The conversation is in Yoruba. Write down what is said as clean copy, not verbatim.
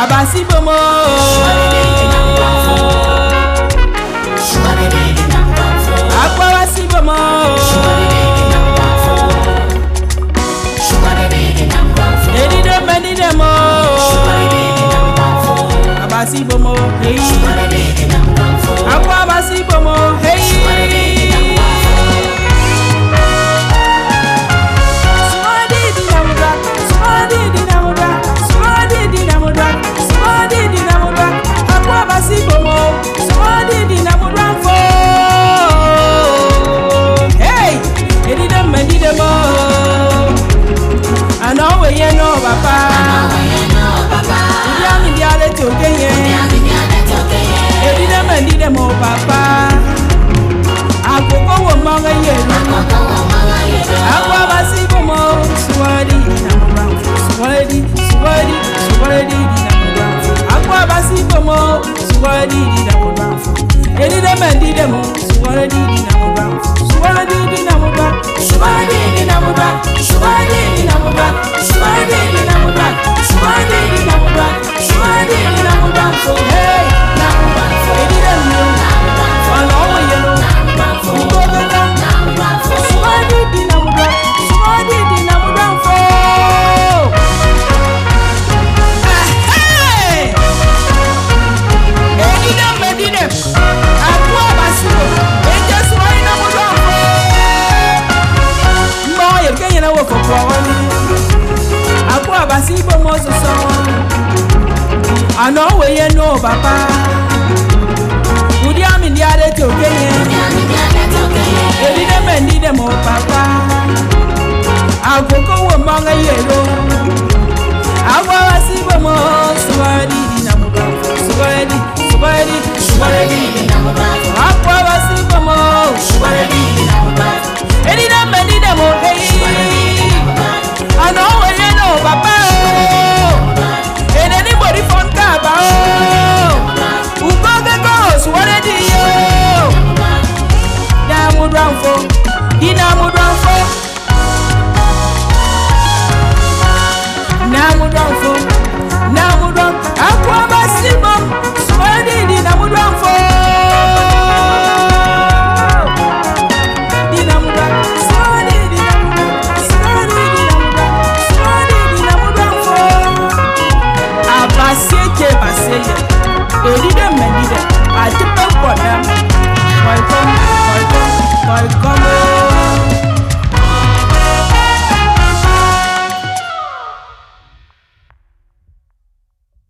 Abasi bomo Akwa basi bomo Edide menide mo Abasi bomo hey Akwa basi bomo hey Papa, akoko wo manga yelo. Akwa basi bomo, swadi dinamura, swadi dinamura. Akwa basi bomo, swadi dinamura. Edi de mendi demo, swadi dinamura, swadi dinamura, swadi dinamura, swadi dinamura, swadi dinamura, swadi dinamura, swadi dinamura. Hey, edi de mo. I know where you know, Papa. Would you mean the other to get you didn't need them, Papa. I'll go among a yellow. I was even more sweaty, sweaty. I was even more sweaty. Any number need them, hey. I know where you know, Papa. And anybody from Kaba, who got the girls, what I did, yo. Now, round for, dinamo round for. Now, round, Aqua Bassimum, Swadi, dinamo round for. Dinamo round, Swadi, dinamo round for. Passé, Elide Menide, I took up for them. My God.